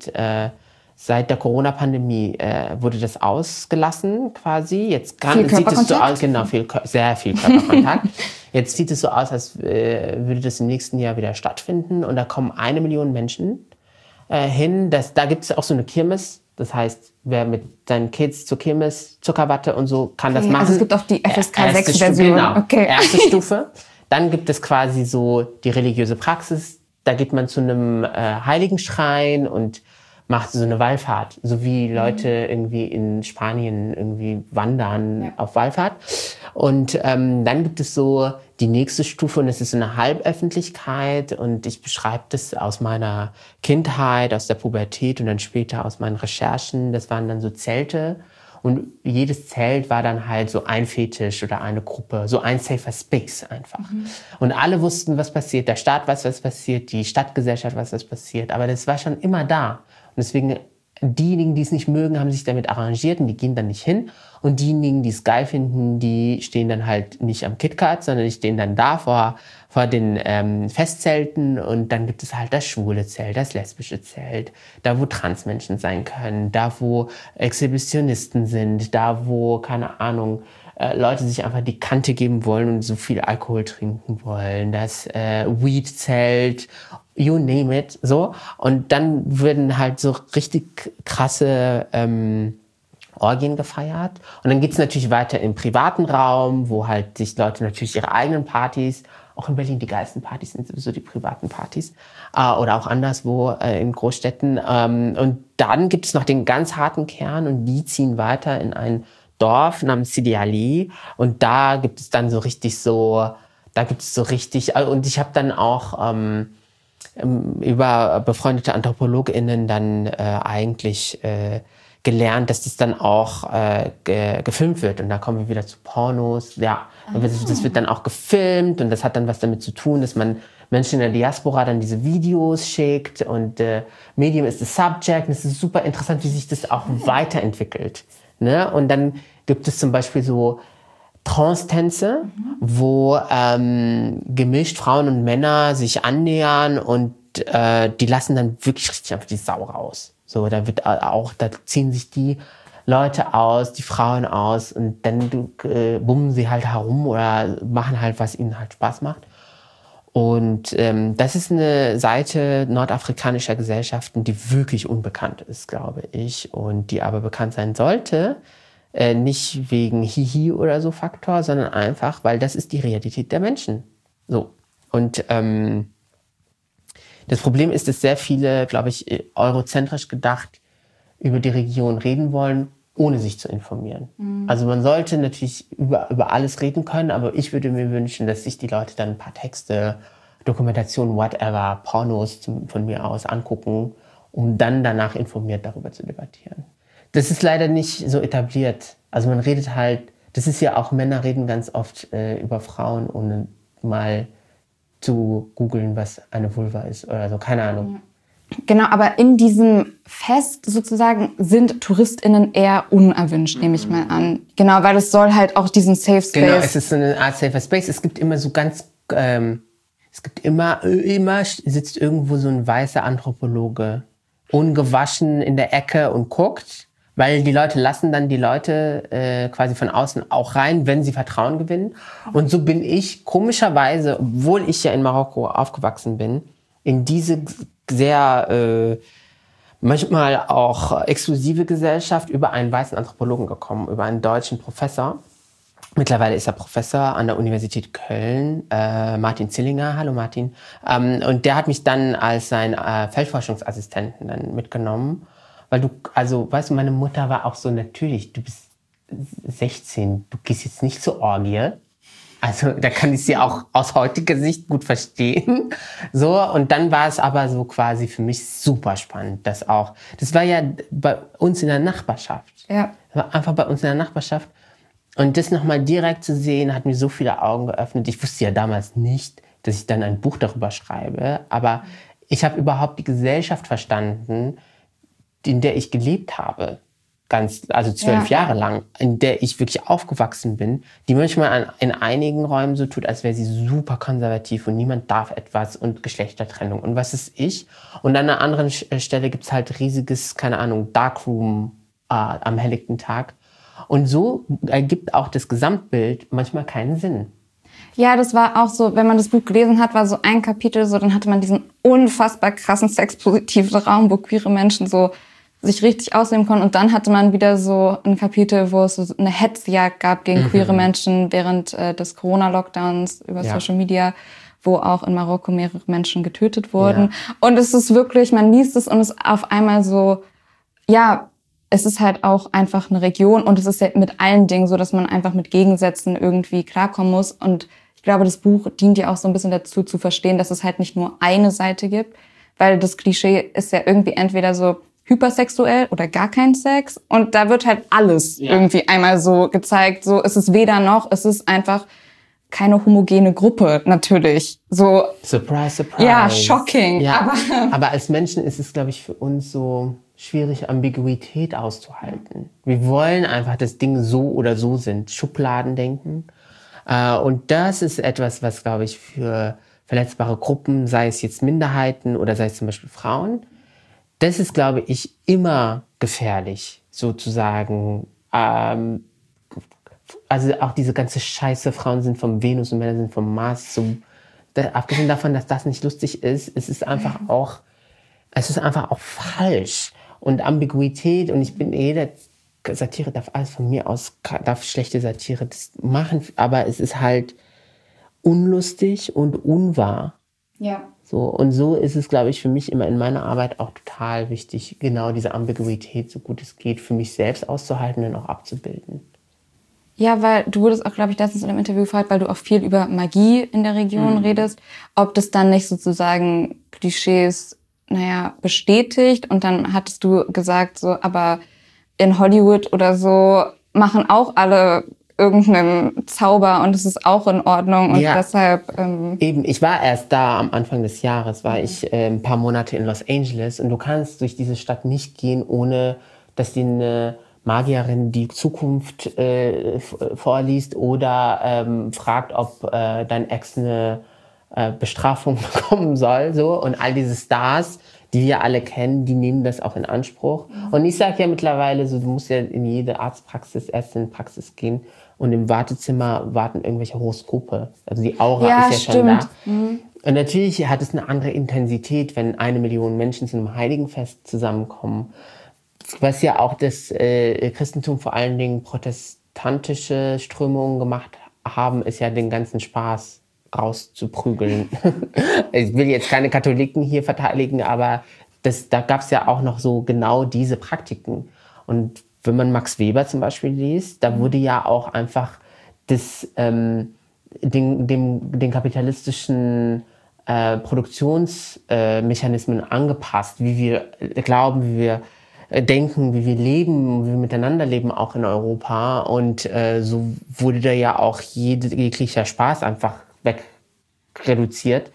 seit der Corona-Pandemie wurde das ausgelassen quasi. Jetzt sieht es so aus, genau, sehr viel Körperkontakt. Jetzt sieht es so aus, als würde das im nächsten Jahr wieder stattfinden. Und da kommen 1 Million Menschen hin. Da gibt es auch so eine Kirmes. Das heißt, wer mit seinen Kids zur Kirmes, Zuckerwatte und so kann das machen. Also es gibt auch die FSK 6-Version. Genau, okay. Erste Stufe. Dann gibt es quasi so die religiöse Praxis. Da geht man zu einem Heiligenschrein und macht so eine Wallfahrt. So wie Leute irgendwie in Spanien irgendwie wandern auf Wallfahrt. Und dann gibt es so die nächste Stufe und es ist so eine Halböffentlichkeit und ich beschreibe das aus meiner Kindheit, aus der Pubertät und dann später aus meinen Recherchen. Das waren dann so Zelte und jedes Zelt war dann halt so ein Fetisch oder eine Gruppe, so ein safer Space einfach. Und alle wussten, was passiert. Der Staat weiß, was passiert, die Stadtgesellschaft weiß, was passiert. Aber das war schon immer da. Und deswegen, diejenigen, die es nicht mögen, haben sich damit arrangiert und die gehen dann nicht hin. Und diejenigen, die es geil finden, die stehen dann halt nicht am KitKat, sondern die stehen dann da vor den Festzelten. Und dann gibt es halt das schwule Zelt, das lesbische Zelt, da wo Transmenschen sein können, da wo Exhibitionisten sind, da wo, keine Ahnung, Leute sich einfach die Kante geben wollen und so viel Alkohol trinken wollen, das Weed-Zelt, you name it, so. Und dann würden halt so richtig krasse Orgien gefeiert. Und dann geht's natürlich weiter im privaten Raum, wo halt sich Leute natürlich ihre eigenen Partys, auch in Berlin die geilsten Partys sind sowieso die privaten Partys, oder auch anderswo in Großstädten. Und dann gibt es noch den ganz harten Kern und die ziehen weiter in ein Dorf namens Sidi Ali. Und da gibt es dann und ich habe dann auch über befreundete AnthropologInnen dann eigentlich gelernt, dass das dann auch gefilmt wird. Und da kommen wir wieder zu Pornos. Ja, das wird dann auch gefilmt und das hat dann was damit zu tun, dass man Menschen in der Diaspora dann diese Videos schickt und Medium ist das Subject. Und es ist super interessant, wie sich das auch weiterentwickelt. Ne? Und dann gibt es zum Beispiel so Trance-Tänze, wo gemischt Frauen und Männer sich annähern und die lassen dann wirklich richtig einfach die Sau raus. So, da ziehen sich die Leute aus, die Frauen aus und dann bummen sie halt herum oder machen halt, was ihnen halt Spaß macht. Und das ist eine Seite nordafrikanischer Gesellschaften, die wirklich unbekannt ist, glaube ich, und die aber bekannt sein sollte. Nicht wegen Hihi oder so Faktor, sondern einfach, weil das ist die Realität der Menschen. So. Und das Problem ist, dass sehr viele, glaube ich, eurozentrisch gedacht über die Region reden wollen, ohne sich zu informieren. Also man sollte natürlich über alles reden können, aber ich würde mir wünschen, dass sich die Leute dann ein paar Texte, Dokumentationen, whatever, Pornos von mir aus angucken, um dann danach informiert darüber zu debattieren. Das ist leider nicht so etabliert. Also man redet halt, das ist ja auch, Männer reden ganz oft über Frauen, ohne mal zu googeln, was eine Vulva ist oder so, keine Ahnung. Genau, aber in diesem Fest sozusagen sind TouristInnen eher unerwünscht, nehme ich mal an. Genau, weil es soll halt auch diesen Safe Space... Genau, es ist so eine Art Safer Space. Es gibt immer so ganz... es gibt immer sitzt irgendwo so ein weißer Anthropologe, ungewaschen in der Ecke und guckt, weil die Leute lassen dann die Leute quasi von außen auch rein, wenn sie Vertrauen gewinnen. Und so bin ich komischerweise, obwohl ich ja in Marokko aufgewachsen bin, in diese sehr manchmal auch exklusive Gesellschaft über einen weißen Anthropologen gekommen, über einen deutschen Professor. Mittlerweile ist er Professor an der Universität Köln, Martin Zillinger. Hallo Martin. Und der hat mich dann als sein Feldforschungsassistenten dann mitgenommen. Weil du, also weißt du, meine Mutter war auch so, natürlich, du bist 16, du gehst jetzt nicht zur Orgie. Also da kann ich sie auch aus heutiger Sicht gut verstehen. So, und dann war es aber so quasi für mich super spannend. Das war ja bei uns in der Nachbarschaft. Ja. Das war einfach bei uns in der Nachbarschaft. Und das nochmal direkt zu sehen, hat mir so viele Augen geöffnet. Ich wusste ja damals nicht, dass ich dann ein Buch darüber schreibe. Aber ich habe überhaupt die Gesellschaft verstanden, in der ich gelebt habe. Also 12 Jahre lang, in der ich wirklich aufgewachsen bin, die manchmal in einigen Räumen so tut, als wäre sie super konservativ und niemand darf etwas und Geschlechtertrennung und was ist ich. Und an einer anderen Stelle gibt's halt riesiges, keine Ahnung, Darkroom am helllichten Tag. Und so ergibt auch das Gesamtbild manchmal keinen Sinn. Ja, das war auch so, wenn man das Buch gelesen hat, war so ein Kapitel so, dann hatte man diesen unfassbar krassen sexpositiven Raum, wo queere Menschen so sich richtig ausleben konnten. Und dann hatte man wieder so ein Kapitel, wo es so eine Hetzjagd gab gegen queere Menschen während des Corona-Lockdowns über Social Media, wo auch in Marokko mehrere Menschen getötet wurden. Ja. Und es ist wirklich, man liest es und es ist auf einmal so, ja, es ist halt auch einfach eine Region und es ist ja mit allen Dingen so, dass man einfach mit Gegensätzen irgendwie klarkommen muss. Und ich glaube, das Buch dient ja auch so ein bisschen dazu zu verstehen, dass es halt nicht nur eine Seite gibt, weil das Klischee ist ja irgendwie entweder so hypersexuell oder gar kein Sex. Und da wird halt alles irgendwie einmal so gezeigt. So, es ist weder noch, es ist einfach keine homogene Gruppe, natürlich. So. Surprise, surprise. Ja, shocking. Ja, aber als Menschen ist es, glaube ich, für uns so schwierig, Ambiguität auszuhalten. Wir wollen einfach, dass Dinge so oder so sind. Schubladendenken. Und das ist etwas, was, glaube ich, für verletzbare Gruppen, sei es jetzt Minderheiten oder sei es zum Beispiel Frauen, das ist, glaube ich, immer gefährlich, sozusagen. Also auch diese ganze Scheiße, Frauen sind vom Venus und Männer sind vom Mars. So, abgesehen davon, dass das nicht lustig ist, es ist einfach auch falsch. Und Ambiguität, und ich bin Satire darf alles von mir aus, darf schlechte Satire das machen, aber es ist halt unlustig und unwahr. Ja. So, und so ist es, glaube ich, für mich immer in meiner Arbeit auch total wichtig, genau diese Ambiguität, so gut es geht, für mich selbst auszuhalten und auch abzubilden. Ja, weil du wurdest auch, glaube ich, letztens in einem Interview gefragt, weil du auch viel über Magie in der Region redest, ob das dann nicht sozusagen Klischees, bestätigt. Und dann hattest du gesagt, so, aber in Hollywood oder so machen auch alle irgendeinen Zauber und es ist auch in Ordnung und deshalb... Eben, ich war erst da am Anfang des Jahres, war ich ein paar Monate in Los Angeles und du kannst durch diese Stadt nicht gehen, ohne dass dir eine Magierin die Zukunft vorliest oder fragt, ob dein Ex eine Bestrafung bekommen soll. So. Und all diese Stars, die wir alle kennen, die nehmen das auch in Anspruch. Und ich sage ja mittlerweile so, du musst ja in jede Arztpraxis, Ärztinnenpraxis gehen und im Wartezimmer warten irgendwelche Horoskope. Also die Aura ist ja schon da. Und natürlich hat es eine andere Intensität, wenn 1 Million Menschen zu einem Heiligenfest zusammenkommen. Was ja auch das Christentum, vor allen Dingen protestantische Strömungen gemacht haben, ist ja den ganzen Spaß rauszuprügeln. Ich will jetzt keine Katholiken hier verteidigen, aber da gab es ja auch noch so genau diese Praktiken. Und wenn man Max Weber zum Beispiel liest, da wurde ja auch einfach den kapitalistischen Produktionsmechanismen angepasst, wie wir glauben, wie wir denken, wie wir leben, wie wir miteinander leben, auch in Europa. Und so wurde da ja auch jeglicher Spaß einfach wegreduziert.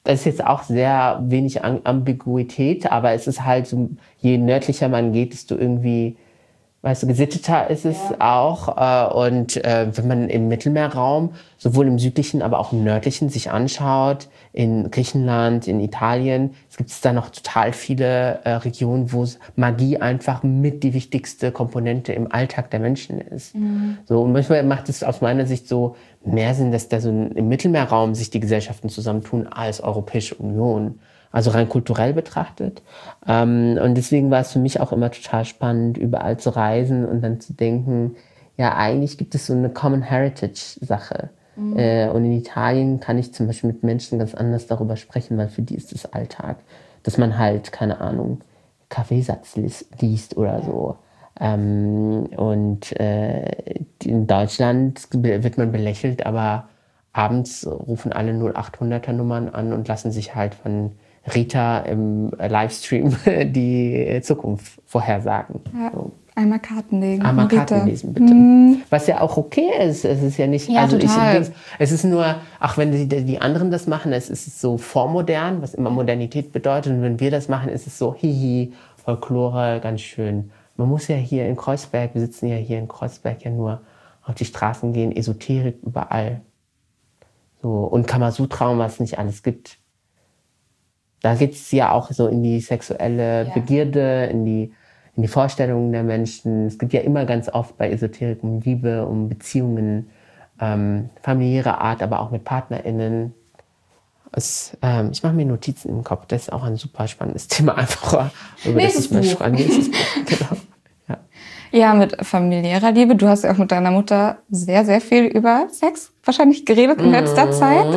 Das ist jetzt auch sehr wenig Ambiguität, aber es ist halt, so, je nördlicher man geht, desto irgendwie, weißt du, gesitteter ist es auch. Und wenn man im Mittelmeerraum, sowohl im südlichen, aber auch im nördlichen, sich anschaut, in Griechenland, in Italien, es gibt da noch total viele Regionen, wo Magie einfach mit die wichtigste Komponente im Alltag der Menschen ist. So, und manchmal macht es aus meiner Sicht so mehr Sinn, dass da so im Mittelmeerraum sich die Gesellschaften zusammentun als Europäische Union. Also rein kulturell betrachtet. Und deswegen war es für mich auch immer total spannend, überall zu reisen und dann zu denken, ja, eigentlich gibt es so eine Common Heritage-Sache. Und in Italien kann ich zum Beispiel mit Menschen ganz anders darüber sprechen, weil für die ist es Alltag. Dass man halt, keine Ahnung, Kaffeesatz liest oder so. Und in Deutschland wird man belächelt, aber abends rufen alle 0800er-Nummern an und lassen sich halt von Rita im Livestream die Zukunft vorhersagen. Ja, so. Einmal Karten legen. Einmal Karten lesen, bitte. Was ja auch okay ist. Es ist ja nicht, ja, also total. es ist nur, auch wenn die anderen das machen, es ist so vormodern, was immer Modernität bedeutet. Und wenn wir das machen, ist es so, hihi, Folklore, ganz schön. Man muss ja hier in Kreuzberg, wir sitzen ja hier in Kreuzberg ja nur auf die Straßen gehen, Esoterik überall. So, und Kamasutra und was es nicht alles gibt. Da geht es ja auch so in die sexuelle Begierde, in die Vorstellungen der Menschen. Es geht ja immer ganz oft bei Esoterik um Liebe, um Beziehungen, familiäre Art, aber auch mit PartnerInnen. Ich mache mir Notizen im Kopf. Das ist auch ein super spannendes Thema, einfach über Nächstes das ich Buch. Nächstes Buch. Genau. Ja. Ja, mit familiärer Liebe. Du hast ja auch mit deiner Mutter sehr, sehr viel über Sex wahrscheinlich geredet in letzter Zeit.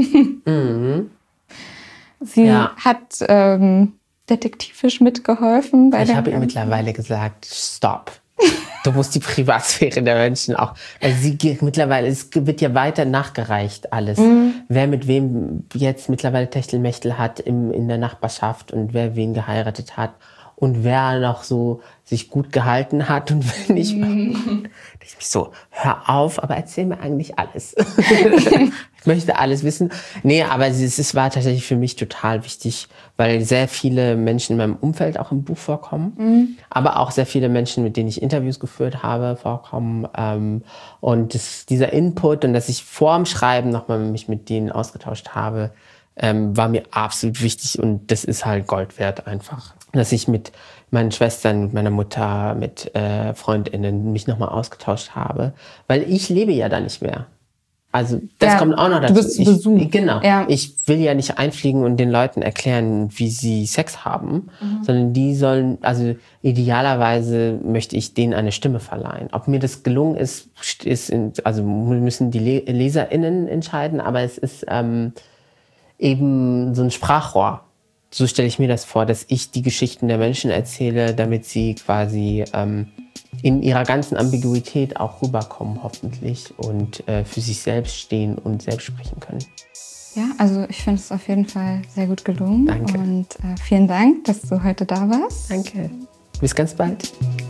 Sie hat detektivisch mitgeholfen. Ich habe ihr mittlerweile gesagt, stopp. Du musst die Privatsphäre der Menschen auch. Also mittlerweile, es wird ja weiter nachgereicht alles. Wer mit wem jetzt mittlerweile Techtelmechtel hat in der Nachbarschaft und wer wen geheiratet hat und wer noch so sich gut gehalten hat und wer nicht. Ich mich so, hör auf, aber erzähl mir eigentlich alles. Ich möchte alles wissen. Nee, aber es war tatsächlich für mich total wichtig, weil sehr viele Menschen in meinem Umfeld auch im Buch vorkommen, aber auch sehr viele Menschen, mit denen ich Interviews geführt habe, vorkommen. Und dieser Input und dass ich vor dem Schreiben nochmal mich mit denen ausgetauscht habe, war mir absolut wichtig und das ist halt Gold wert einfach. Dass ich mit meinen Schwestern, mit meiner Mutter, mit FreundInnen mich nochmal ausgetauscht habe, weil ich lebe ja da nicht mehr. Also das kommt auch noch dazu. Du bist zu Besuch. Genau. Ja. Ich will ja nicht einfliegen und den Leuten erklären, wie sie Sex haben, sondern die sollen, also idealerweise möchte ich denen eine Stimme verleihen. Ob mir das gelungen ist, also müssen die LeserInnen entscheiden, aber es ist eben so ein Sprachrohr. So stelle ich mir das vor, dass ich die Geschichten der Menschen erzähle, damit sie quasi in ihrer ganzen Ambiguität auch rüberkommen, hoffentlich, und für sich selbst stehen und selbst sprechen können. Ja, also ich finde es auf jeden Fall sehr gut gelungen. Danke. Und vielen Dank, dass du heute da warst. Danke. Bis ganz bald.